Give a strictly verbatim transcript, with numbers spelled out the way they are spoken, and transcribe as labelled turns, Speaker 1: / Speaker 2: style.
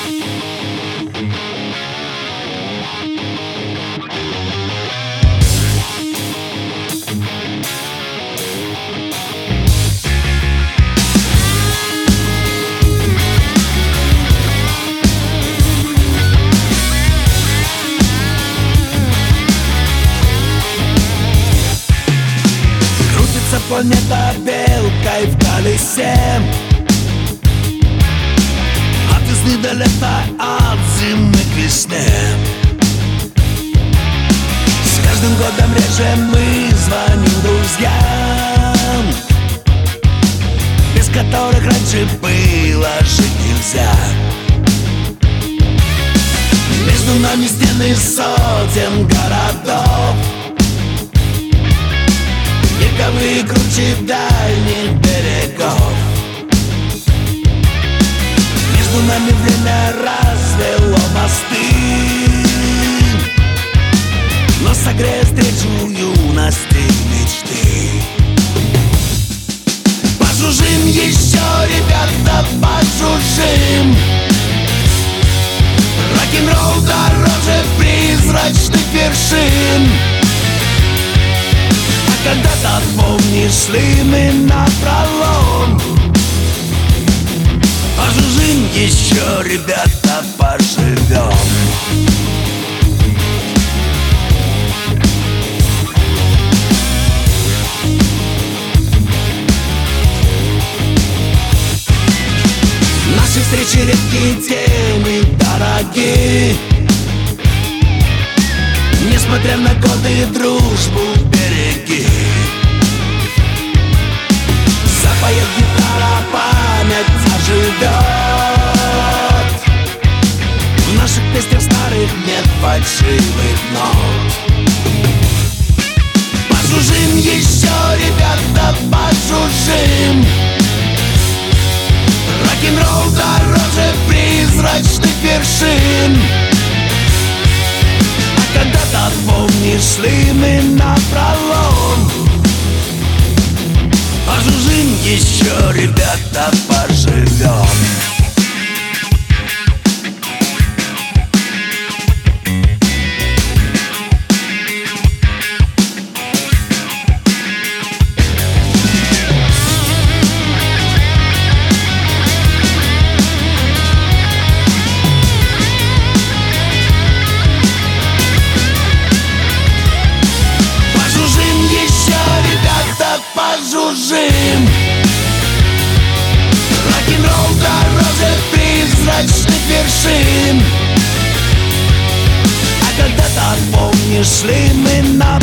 Speaker 1: Планета белкой в колесе, от весны до лета, от зимы к весне. С каждым годом реже мы звоним друзьям, без которых раньше было жить нельзя. Между нами стены сотен городов, вековые круче дальних берегов. Между нами время развело мосты, но согреет встречу юности мечты. Пожужжим еще, ребята, пожужжим. Рок-н-ролл дороже призрачных вершин. Когда-то, помнишь, шли мы напролом. Пожужжим еще, ребята, поживем. Наши встречи редкие, темы дорогие. Несмотря на годы, дружбу береги. Запоет гитара, память оживет. В наших песнях старых нет фальшивых нот. Пожужжим еще, ребята, пожужжим. Рок-н-ролл дороже призрачных вершин. Когда-то, помнишь, шли мы напролом. Пожужжим еще, ребята, поживем. Пожужжим. Рок-н-ролл дороже призрачных вершин. А когда-то, помнишь, шли мы на